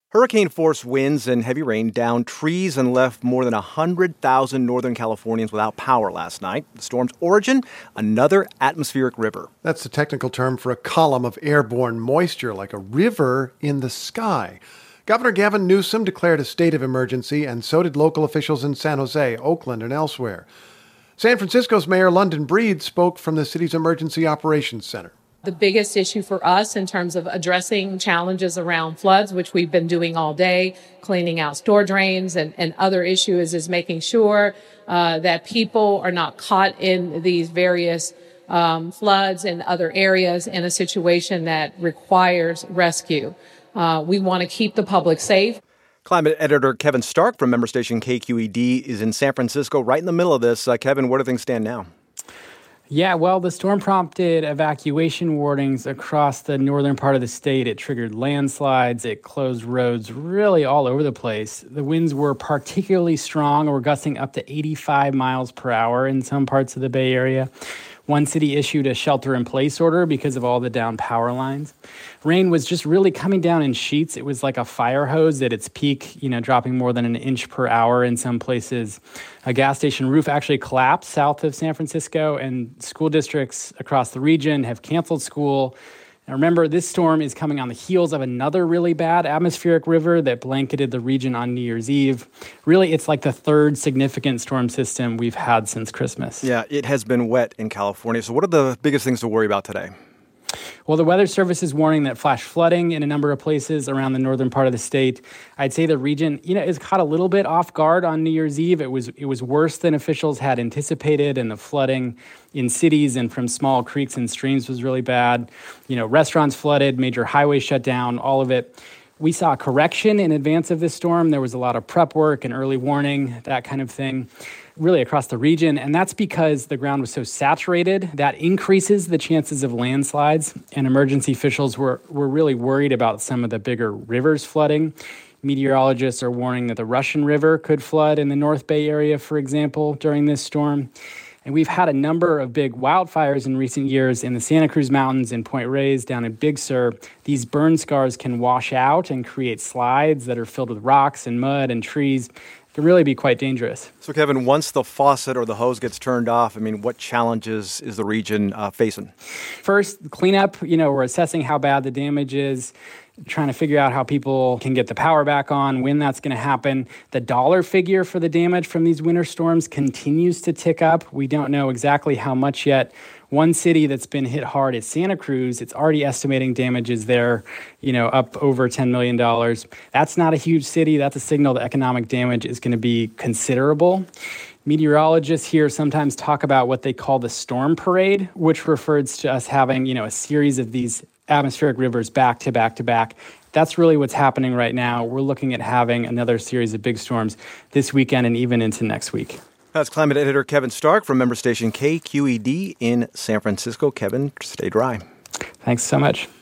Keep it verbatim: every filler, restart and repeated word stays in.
Hurricane-force winds and heavy rain downed trees and left more than one hundred thousand Northern Californians without power last night. The storm's origin, another atmospheric river. That's the technical term for a column of airborne moisture, like a river in the sky. Governor Gavin Newsom declared a state of emergency, and so did local officials in San Jose, Oakland, and elsewhere. San Francisco's Mayor London Breed spoke from the city's Emergency Operations Center. The biggest issue for us in terms of addressing challenges around floods, which we've been doing all day, cleaning out store drains and, and other issues, is making sure uh, that people are not caught in these various um, floods and other areas in a situation that requires rescue. Uh, we want to keep the public safe. Climate editor Kevin Stark from member station K Q E D is in San Francisco, right in the middle of this. Uh, Kevin, where do things stand now? Yeah, well, the storm prompted evacuation warnings across the northern part of the state. It triggered landslides. It closed roads really all over the place. The winds were particularly strong, or gusting up to eighty-five miles per hour in some parts of the Bay Area. One city issued a shelter-in-place order because of all the down power lines. Rain was just really coming down in sheets. It was like a fire hose at its peak, you know, dropping more than an inch per hour in some places. A gas station roof actually collapsed south of San Francisco, and school districts across the region have canceled school. Now remember, this storm is coming on the heels of another really bad atmospheric river that blanketed the region on New Year's Eve. Really, it's like the third significant storm system we've had since Christmas. Yeah, it has been wet in California. So what are the biggest things to worry about today? Well, the Weather Service is warning that flash flooding in a number of places around the northern part of the state. I'd say the region, you know, is caught a little bit off guard on New Year's Eve. It was it was worse than officials had anticipated, and the flooding in cities and from small creeks and streams was really bad. You know, restaurants flooded, major highways shut down, all of it. We saw a correction in advance of this storm. There was a lot of prep work and early warning, that kind of thing, really across the region. And that's because the ground was so saturated. That increases the chances of landslides. And emergency officials were, were really worried about some of the bigger rivers flooding. Meteorologists are warning that the Russian River could flood in the North Bay area, for example, during this storm. And we've had a number of big wildfires in recent years in the Santa Cruz Mountains, in Point Reyes, down in Big Sur. These burn scars can wash out and create slides that are filled with rocks and mud and trees. It can really be quite dangerous. So, Kevin, once the faucet or the hose gets turned off, I mean, what challenges is the region uh, facing? First, cleanup. You know, we're assessing how bad the damage is, trying to figure out how people can get the power back on, when that's going to happen. The dollar figure for the damage from these winter storms continues to tick up. We don't know exactly how much yet. One city that's been hit hard is Santa Cruz. It's already estimating damages there, you know, up over ten million dollars. That's not a huge city. That's a signal that economic damage is going to be considerable. Meteorologists here sometimes talk about what they call the storm parade, which refers to us having, you know, a series of these atmospheric rivers back to back to back. That's really what's happening right now. We're looking at having another series of big storms this weekend and even into next week. That's climate editor Kevin Stark from member station K Q E D in San Francisco. Kevin, stay dry. Thanks so much.